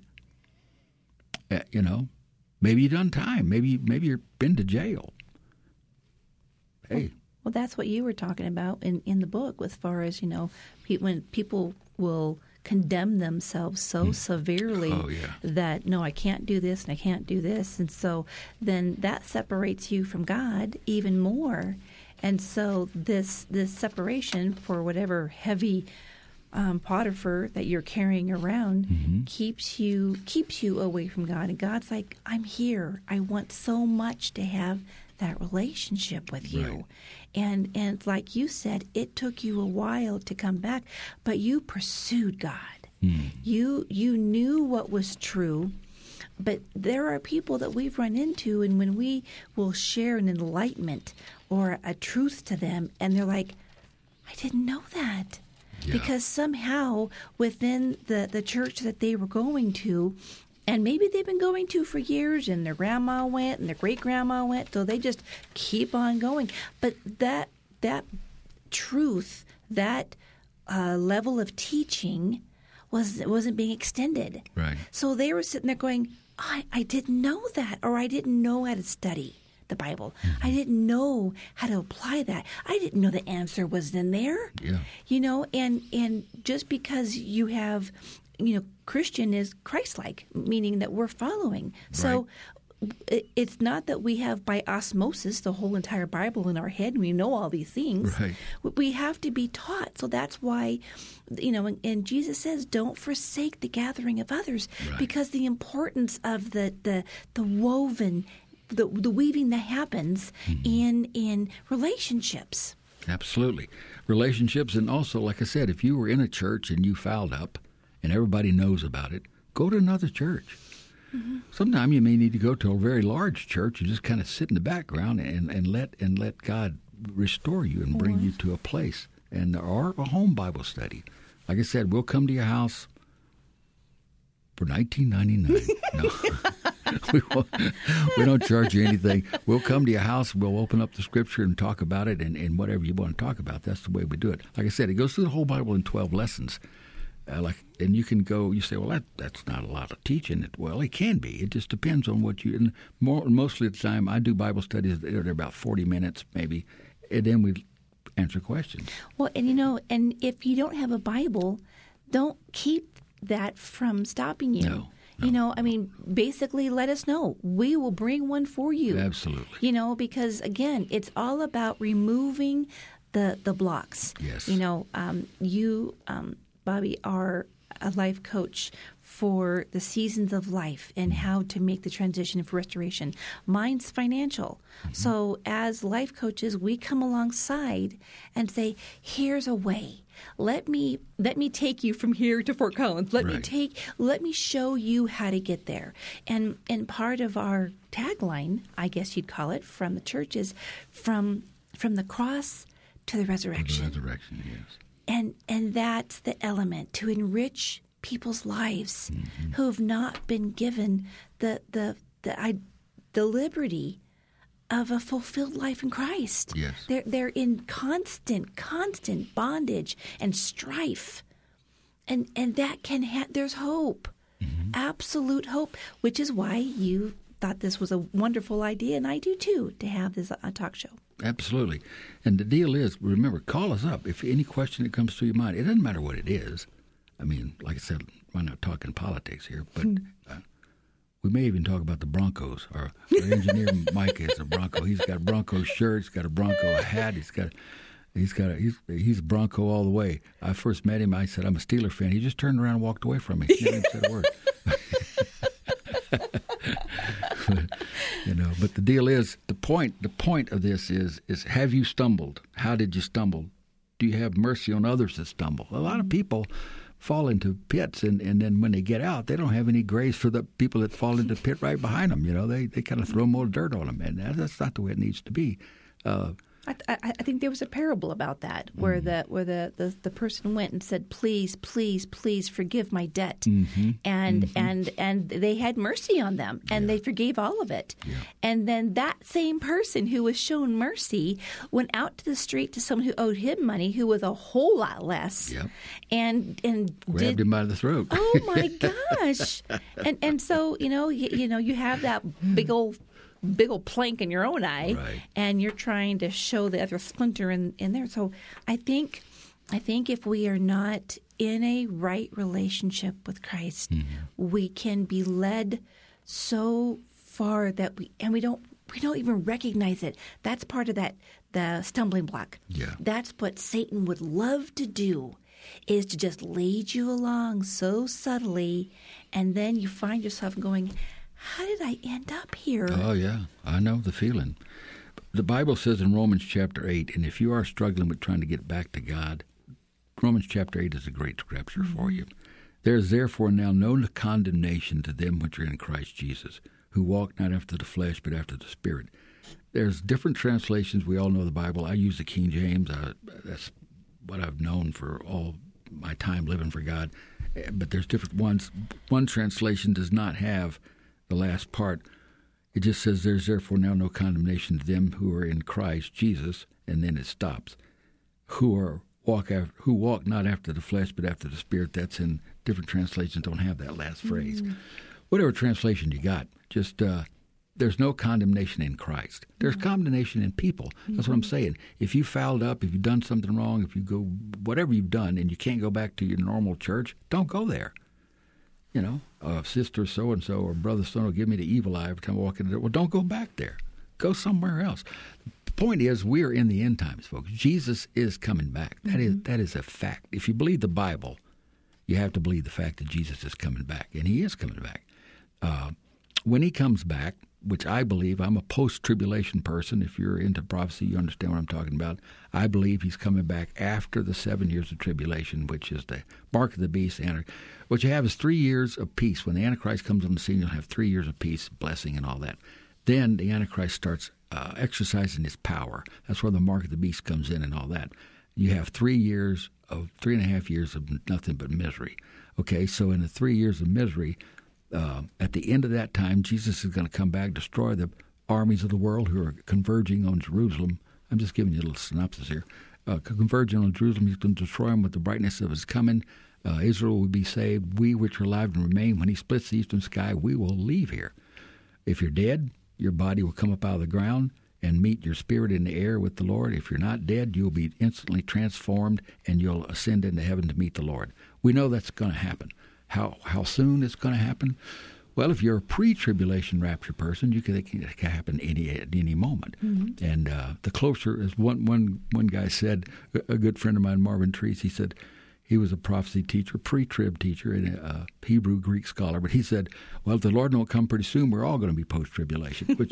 uh, you know, maybe you done time. Maybe maybe you've been to jail. Hey. Well, well, that's what you were talking about in, in the book as far as, you know, pe- when people will condemn themselves so mm. severely oh, yeah. that, no, I can't do this and I can't do this. And so then that separates you from God even more. And so this this separation for whatever heavy um, Potiphar that you're carrying around mm-hmm. keeps you keeps you away from God. And God's like, I'm here. I want so much to have that relationship with you. Right. And and like you said, it took you a while to come back, but you pursued God. Mm. You you knew what was true. But there are people that we've run into, and when we will share an enlightenment or a truth to them, and they're like, I didn't know that. Yeah. Because somehow within the, the church that they were going to, and maybe they've been going to for years, and their grandma went and their great-grandma went, so they just keep on going. But that that truth, that uh, level of teaching was, wasn't being extended. Right. So they were sitting there going, I, I didn't know that, or I didn't know how to study the Bible. Mm-hmm. I didn't know how to apply that. I didn't know the answer was in there. Yeah. You know, and, and just because you have, you know, Christian is Christ-like, meaning that we're following. So right. It's not that we have by osmosis the whole entire Bible in our head and we know all these things. Right. We have to be taught. So that's why, you know, and, and Jesus says, don't forsake the gathering of others, right. because the importance of the the, the woven, the, the weaving that happens mm-hmm. in in relationships. Absolutely. Relationships, and also, like I said, if you were in a church and you fouled up and everybody knows about it, go to another church. Mm-hmm. Sometimes you may need to go to a very large church and just kind of sit in the background and, and let and let God restore you and bring mm-hmm. you to a place, and or a home Bible study. Like I said, we'll come to your house for nineteen ninety-nine. No, we, won't, we don't charge you anything. We'll come to your house. We'll open up the Scripture and talk about it, and, and whatever you want to talk about. That's the way we do it. Like I said, it goes through the whole Bible in twelve lessons. Uh, like, and you can go. You say, "Well, that that's not a lot of teaching." It well, it can be. It just depends on what you. And more, mostly of the time, I do Bible studies. They're about forty minutes, maybe, and then we answer questions. Well, and you know, and if you don't have a Bible, don't keep that from stopping you. No. No. You know, I mean, basically, let us know. We will bring one for you. Absolutely. You know, because again, it's all about removing the the blocks. Yes. You know, um, you. Um, Bobby, are a life coach for the seasons of life and how to make the transition for restoration. Mine's financial. Mm-hmm. So as life coaches, we come alongside and say, here's a way. Let me let me take you from here to Fort Collins. Let right. me take let me show you how to get there. And and part of our tagline, I guess you'd call it, from the church is from from the cross to the resurrection. To the resurrection, yes. And and that's the element, to enrich people's lives mm-hmm. who have not been given the the the, I, the liberty of a fulfilled life in Christ. Yes. They're, they're in constant, constant bondage and strife. And and that can ha- there's hope, mm-hmm. absolute hope, which is why you thought this was a wonderful idea, and I do too, to have this uh, talk show. Absolutely. And the deal is, remember, call us up if any question that comes to your mind. It doesn't matter what it is. I mean, like I said, we're not talking politics here, but uh, we may even talk about the Broncos. Our, our engineer Mike is a Bronco. He's got a Bronco shirt. He's got a Bronco hat. He's got. He's got. A, he's he's a Bronco all the way. I first met him. I said, "I'm a Steeler fan." He just turned around and walked away from me. He never even said a word. You know, but the deal is, the point. The point of this is is have you stumbled? How did you stumble? Do you have mercy on others that stumble? A lot of people fall into pits, and, and then when they get out, they don't have any grace for the people that fall into the pit right behind them. You know, they they kind of throw more dirt on them, and that's not the way it needs to be. Uh, I, I, I think there was a parable about that, where mm. the where the, the, the person went and said, "Please, please, please forgive my debt," mm-hmm. and mm-hmm. and and they had mercy on them, and yeah. they forgave all of it. Yeah. And then that same person who was shown mercy went out to the street to someone who owed him money, who was a whole lot less, yep. and and grabbed did, him by the throat. Oh my gosh! and and so you know you, you know you have that big old. big old plank in your own eye, right. and you're trying to show the other splinter in, in there. So I think I think if we are not in a right relationship with Christ, mm-hmm. we can be led so far that we and we don't we don't even recognize it. That's part of that the stumbling block. Yeah. That's what Satan would love to do, is to just lead you along so subtly, and then you find yourself going, how did I end up here? Oh, yeah. I know the feeling. The Bible says in Romans chapter eight, and if you are struggling with trying to get back to God, Romans chapter eight is a great scripture mm-hmm. for you. There is therefore now no condemnation to them which are in Christ Jesus, who walk not after the flesh, but after the Spirit. There's different translations. We all know the Bible. I use the King James. I, that's what I've known for all my time living for God. But there's different ones. One translation does not have the last part. It just says, there's therefore now no condemnation to them who are in Christ Jesus, and then it stops. Who are walk after, who walk not after the flesh, but after the Spirit. That's in different translations. Don't have that last phrase. Mm. Whatever translation you got, just uh, there's no condemnation in Christ. There's mm. condemnation in people. That's mm-hmm. what I'm saying. If you fouled up, if you've done something wrong, if you go whatever you've done, and you can't go back to your normal church, don't go there. You know, uh, sister so-and-so or brother so will give me the evil eye every time I walk in the door. Well, don't go back there. Go somewhere else. The point is, we're in the end times, folks. Jesus is coming back. That mm-hmm. is that is a fact. If you believe the Bible, you have to believe the fact that Jesus is coming back, and he is coming back. Uh, when he comes back, which I believe, I'm a post-tribulation person. If you're into prophecy, you understand what I'm talking about. I believe he's coming back after the seven years of tribulation, which is the mark of the beast. And what you have is three years of peace. When the Antichrist comes on the scene, you'll have three years of peace, blessing, and all that. Then the Antichrist starts uh, exercising his power. That's where the mark of the beast comes in and all that. You have three years of, three and a half years of nothing but misery. Okay, so in the three years of misery, Uh, at the end of that time, Jesus is going to come back, destroy the armies of the world who are converging on Jerusalem. I'm just giving you a little synopsis here. Uh, converging on Jerusalem, he's going to destroy them with the brightness of his coming. Uh, Israel will be saved. We which are alive and remain, when he splits the eastern sky, we will leave here. If you're dead, your body will come up out of the ground and meet your spirit in the air with the Lord. If you're not dead, you'll be instantly transformed, and you'll ascend into heaven to meet the Lord. We know that's going to happen. How how soon it's going to happen? Well, if you're a pre-tribulation rapture person, you can, it can happen any at any moment. Mm-hmm. And uh, the closer, as one one one guy said, a good friend of mine, Marvin Treese, he said he was a prophecy teacher, pre-trib teacher, and a Hebrew Greek scholar. But he said, well, if the Lord don't come pretty soon, we're all going to be post-tribulation, which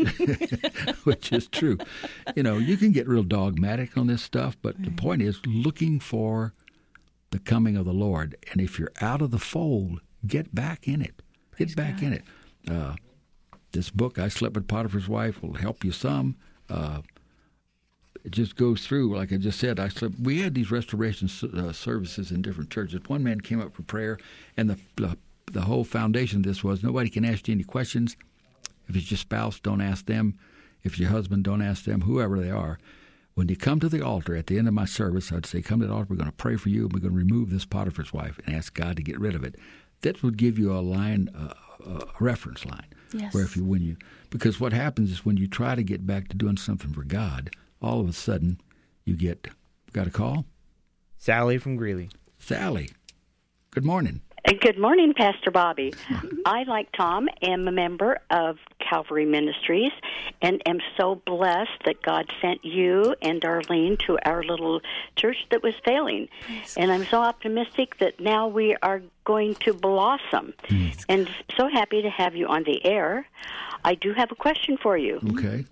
which is true. You know, you can get real dogmatic on this stuff, but right. The point is looking for the coming of the Lord. And if you're out of the fold, get back in it. Get Praise back God. in it. Uh, this book, I Slept with Potiphar's Wife, will help you some. Uh, it just goes through. Like I just said, I slept, we had these restoration uh, services in different churches. One man came up for prayer, and the, the the whole foundation of this was nobody can ask you any questions. If it's your spouse, don't ask them. If it's your husband, don't ask them, whoever they are. When you come to the altar at the end of my service, I'd say, come to the altar, we're going to pray for you, and we're going to remove this Potiphar's wife and ask God to get rid of it. That would give you a line, uh, a reference line. Yes. Where if you, when you, because what happens is when you try to get back to doing something for God, all of a sudden you get, got a call? Sally from Greeley. Sally, good morning. Good morning, Pastor Bobby. I, like Tom, am a member of Calvary Ministries and am so blessed that God sent you and Darlene to our little church that was failing. Praise and I'm so optimistic that now we are going to blossom. Praise and so happy to have you on the air. I do have a question for you. Okay.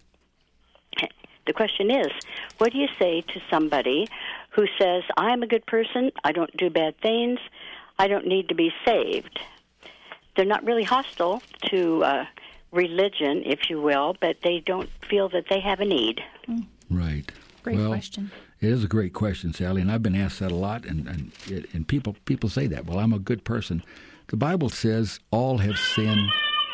The question is, what do you say to somebody who says, I'm a good person, I don't do bad things, I don't need to be saved? They're not really hostile to uh, religion, if you will, but they don't feel that they have a need. Right. Great well, question. It is a great question, Sally, and I've been asked that a lot, and and, it, and people people say that. Well, I'm a good person. The Bible says all have sinned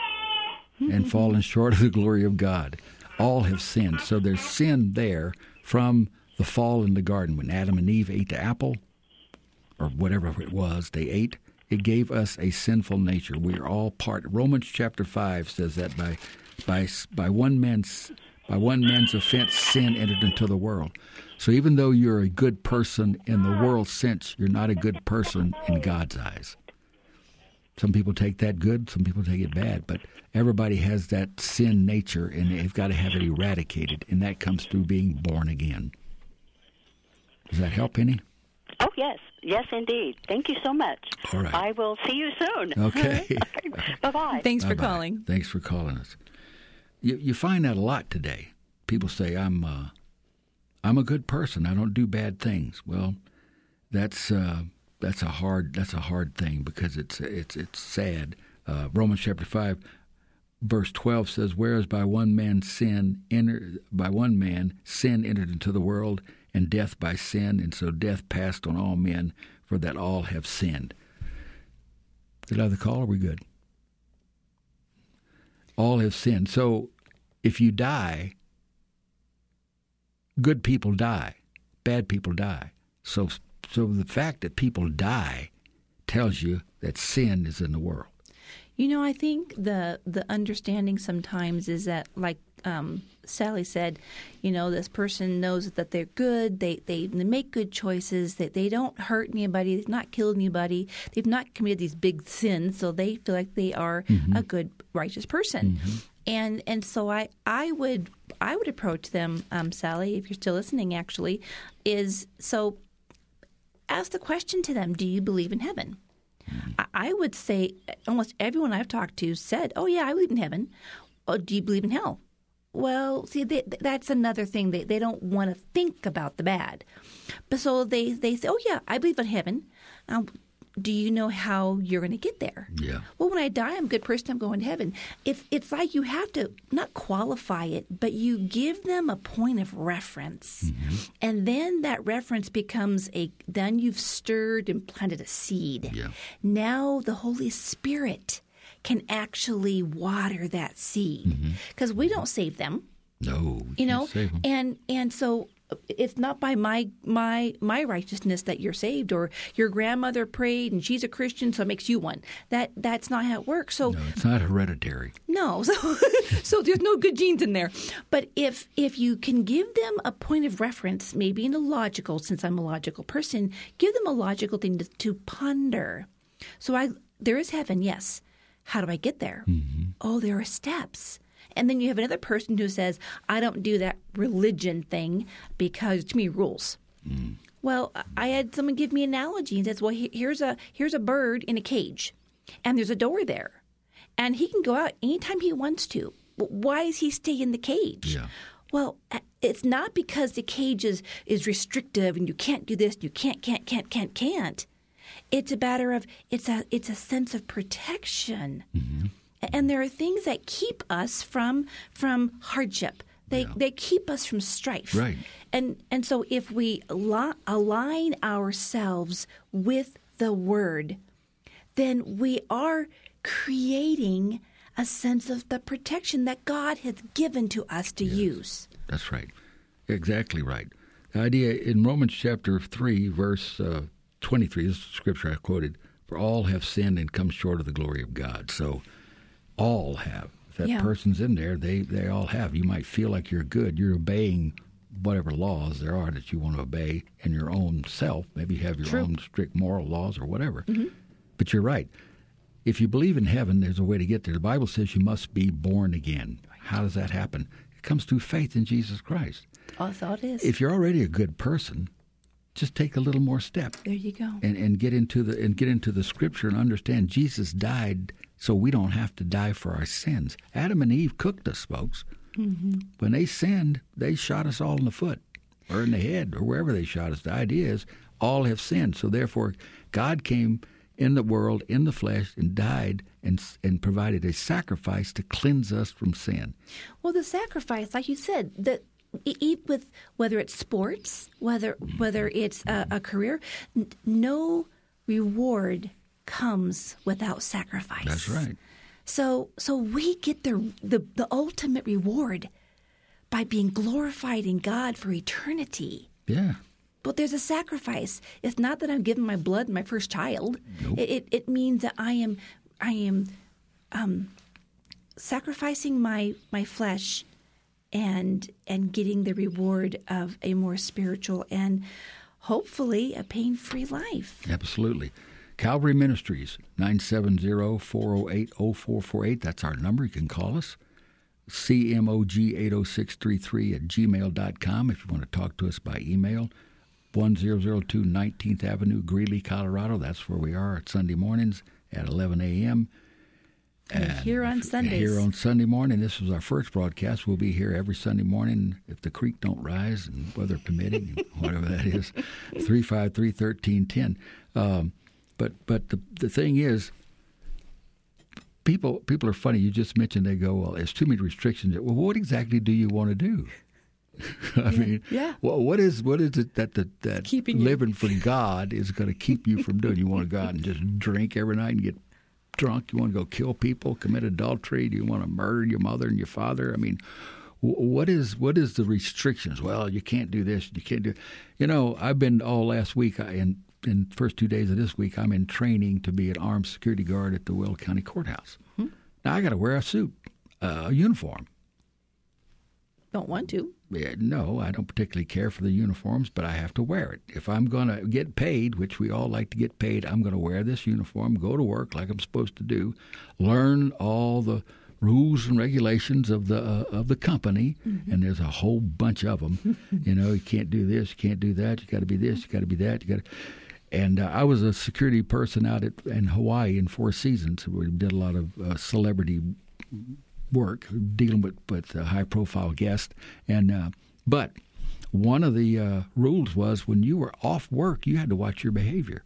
and fallen short of the glory of God. All have sinned. So there's sin there from the fall in the garden when Adam and Eve ate the apple, or whatever it was they ate. It gave us a sinful nature. We are all part. Romans chapter five says that by by by one man's by one man's offense, sin entered into the world. So even though you're a good person in the world's sense, you're not a good person in God's eyes. Some people take that good, some people take it bad, but everybody has that sin nature, and they've got to have it eradicated, and that comes through being born again. Does that help any? Oh, yes. Yes, indeed. Thank you so much. All right. I will see you soon. Okay. Bye-bye. Thanks for Bye-bye. calling. Thanks for calling us. You you find that a lot today. People say, I'm uh, I'm a good person. I don't do bad things. Well, that's uh, that's a hard that's a hard thing because it's it's it's sad. Uh, Romans chapter five, verse twelve says, "Whereas by one man sin entered, by one man sin entered into the world, and death by sin, and so death passed on all men, for that all have sinned." Did I have the call? Are we good? All have sinned. So if you die, good people die, bad people die. So so the fact that people die tells you that sin is in the world. You know, I think the the understanding sometimes is that, like um, Sally said, you know, this person knows that they're good, they, they they make good choices, that they don't hurt anybody, they've not killed anybody, they've not committed these big sins, so they feel like they are mm-hmm. a good, righteous person. Mm-hmm. And and so I, I would I would approach them, um, Sally, if you're still listening, actually, is so ask the question to them, do you believe in heaven? I would say almost everyone I've talked to said, oh, yeah, I believe in heaven. Oh, do you believe in hell? Well, see, they, that's another thing. They, they don't want to think about the bad. But so they, they say, oh, yeah, I believe in heaven. Um, do you know how you're going to get there? Yeah. Well, when I die, I'm a good person. I'm going to heaven. It's it's like you have to not qualify it, but you give them a point of reference. Mm-hmm. And then that reference becomes a – then you've stirred and planted a seed. Yeah. Now the Holy Spirit can actually water that seed because mm-hmm. we don't save them. No, we you know, can't save them. And, and so – it's not by my my my righteousness that you're saved, or your grandmother prayed and she's a Christian, so it makes you one. That that's not how it works. So no, it's not hereditary. No, so so there's no good genes in there. But if if you can give them a point of reference, maybe in a logical, since I'm a logical person, give them a logical thing to, to ponder. So I there is heaven, yes. How do I get there? Mm-hmm. Oh, there are steps. And then you have another person who says, I don't do that religion thing because too many rules. Mm. Well, I had someone give me an analogy and says, well, here's a here's a bird in a cage, and there's a door there. And he can go out anytime he wants to. Why does he stay in the cage? Yeah. Well, it's not because the cage is, is restrictive and you can't do this, you can't, can't, can't, can't, can't. It's a matter of it's a it's a sense of protection. Mm-hmm. And there are things that keep us from from hardship, They Yeah. they keep us from strife. Right. And and so if we li- align ourselves with the Word, then we are creating a sense of the protection that God has given to us to use. That's right. Exactly right. The idea in Romans chapter three, verse uh, twenty-three, this is the scripture I quoted, for all have sinned and come short of the glory of God. So all have. If that Yeah. person's in there, they, they all have. You might feel like you're good. You're obeying whatever laws there are that you want to obey in your own self. Maybe you have your True. own strict moral laws or whatever. Mm-hmm. But you're right. If you believe in heaven, there's a way to get there. The Bible says you must be born again. How does that happen? It comes through faith in Jesus Christ. Oh, so it is. If you're already a good person, just take a little more step there you go. and, and get into the and get into the scripture and understand Jesus died so we don't have to die for our sins. Adam and Eve cooked us, folks. Mm-hmm. When they sinned, they shot us all in the foot or in the head or wherever they shot us. The idea is all have sinned. So therefore, God came in the world, in the flesh, and died and and provided a sacrifice to cleanse us from sin. Well, the sacrifice, like you said, that eat with whether it's sports, whether whether it's a, a career, n- no reward comes without sacrifice. That's right. So so we get the the, the ultimate reward by being glorified in God for eternity. Yeah. But there's a sacrifice. It's not that I'm giving my blood to my first child. Nope. It, it it means that I am I am um, sacrificing my my flesh and and getting the reward of a more spiritual and hopefully a pain-free life. Absolutely. Calvary Ministries, nine seven zero, four oh eight, oh four four eight. That's our number. You can call us. C M O G eight oh six three three at gmail dot com if you want to talk to us by email. one thousand two nineteenth Avenue, Greeley, Colorado. That's where we are at Sunday mornings at eleven a.m. And here on Sundays. Here on Sunday morning. This was our first broadcast. We'll be here every Sunday morning if the creek don't rise and weather permitting, whatever that is. three five three, one three one zero. Um, but but the the thing is, people people are funny. You just mentioned they go, well, there's too many restrictions. Well, what exactly do you want to do? I mean, yeah. Well, what is what is it that the, that Keeping you- living for God is going to keep you from doing? You want to go out and just drink every night and get drunk? You want to go kill people, commit adultery? Do you want to murder your mother and your father? I mean, w- what is what is the restrictions? Well, you can't do this. You can't do. You know, I've been all last week I, in in the first two days of this week. I'm in training to be an armed security guard at the Will County Courthouse. Mm-hmm. Now I got to wear a suit, uh, a uniform. Don't want to. Yeah, no, I don't particularly care for the uniforms, but I have to wear it. If I'm going to get paid, which we all like to get paid, I'm going to wear this uniform, go to work like I'm supposed to do, learn all the rules and regulations of the uh, of the company, mm-hmm. and there's a whole bunch of them. You know, you can't do this, you can't do that, you got to be this, you got to be that, you got to. And uh, I was a security person out at, in Hawaii in Four Seasons. We did a lot of uh, celebrity work dealing with, with uh, high-profile guests. And uh, but one of the uh, rules was when you were off work, you had to watch your behavior.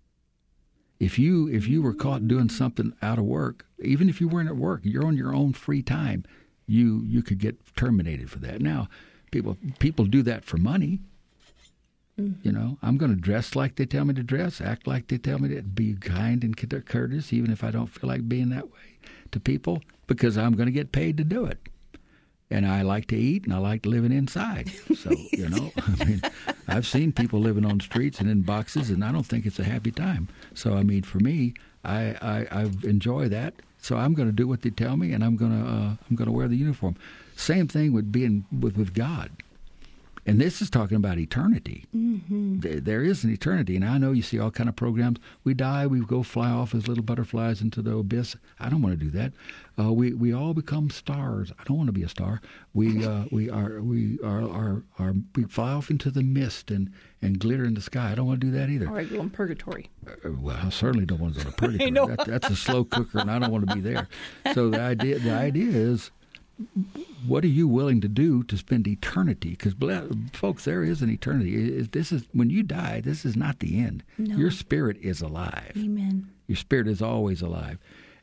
If you if you were caught doing something out of work, even if you weren't at work, you're on your own free time, you you could get terminated for that. Now, people people do that for money. You know, I'm going to dress like they tell me to dress, act like they tell me to, be kind and courteous, even if I don't feel like being that way to people, because I'm going to get paid to do it. And I like to eat, and I like living inside. So, you know, I mean, I've seen people living on streets and in boxes, and I don't think it's a happy time. So, I mean, for me, I, I, I enjoy that. So I'm going to do what they tell me, and I'm going to uh, I'm going to wear the uniform. Same thing with being with, with God. And this is talking about eternity. Mm-hmm. There, there is an eternity. And I know you see all kind of programs. We die, we go fly off as little butterflies into the abyss. I don't want to do that. Uh, we we all become stars. I don't want to be a star. We uh, we are we are, are are we fly off into the mist and, and glitter in the sky. I don't want to do that either. Or I go in purgatory. Uh, well, I certainly don't want to go to purgatory. I know. That, that's a slow cooker, and I don't want to be there. So the idea the idea is, what are you willing to do to spend eternity? Because, folks, there is an eternity. This is when you die. This is not the end. No. Your spirit is alive. Amen. Your spirit is always alive,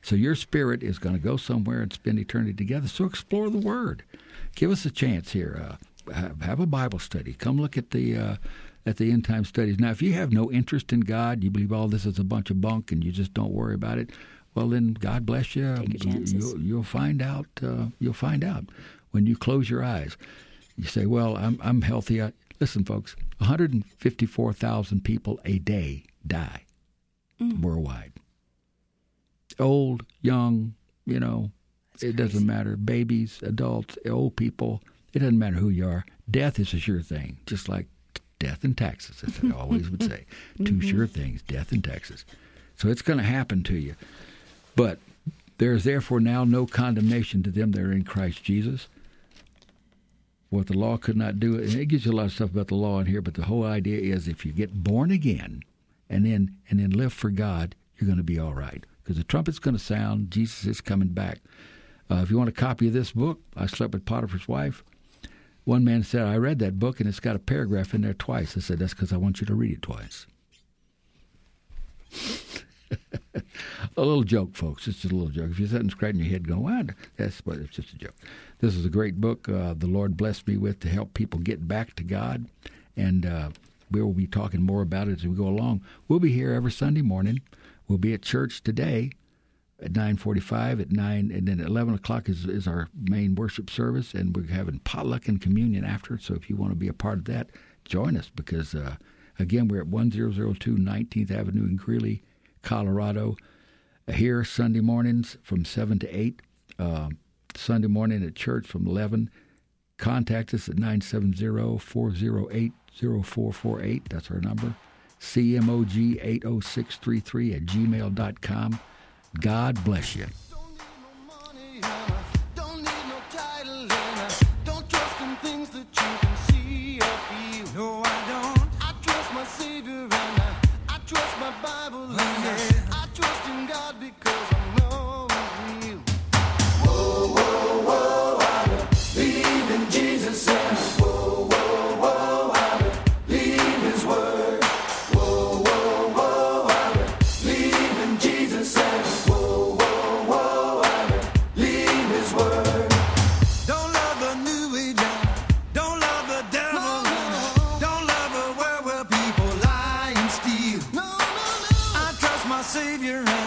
So your spirit is going to go somewhere and spend eternity together. So explore the Word. Give us a chance here. Uh, have, have a Bible study. Come look at the uh, at the end time studies. Now, if you have no interest in God, you believe all this is a bunch of bunk, and you just don't worry about it, well, then God bless you. Take your chances. You'll, you'll find out. Uh, you'll find out when you close your eyes. You say, "Well, I'm I'm healthy." I, listen, folks. one hundred fifty-four thousand people a day die mm. worldwide. Old, young, you know, That's it crazy. Doesn't matter. Babies, adults, old people. It doesn't matter who you are. Death is a sure thing, just like death and taxes, as I always would say. Two mm-hmm. sure things, death and taxes. So it's going to happen to you. But there is therefore now no condemnation to them that are in Christ Jesus. What the law could not do, and it gives you a lot of stuff about the law in here, but the whole idea is if you get born again and then and then live for God, you're going to be all right. Because the trumpet's going to sound, Jesus is coming back. Uh, if you want a copy of this book, I Slept with Potiphar's Wife. One man said, I read that book, and it's got a paragraph in there twice. I said, that's because I want you to read it twice. A little joke, folks. It's just a little joke. If you're sitting scratching your head going, what? That's but it's just a joke. This is a great book uh, the Lord blessed me with to help people get back to God. And uh, we will be talking more about it as we go along. We'll be here every Sunday morning. We'll be at church today at nine forty-five, at nine, and then at eleven o'clock is, is our main worship service, and we're having potluck and communion after. So if you want to be a part of that, join us because, uh, again, we're at one thousand two nineteenth Avenue in Greeley, Colorado. Here Sunday mornings from seven to eight. Uh, Sunday morning at church from eleven. Contact us at nine seven zero, four zero eight, zero four four eight. That's our number. C M O G eight oh six three three at gmail dot com. God bless you. Savior.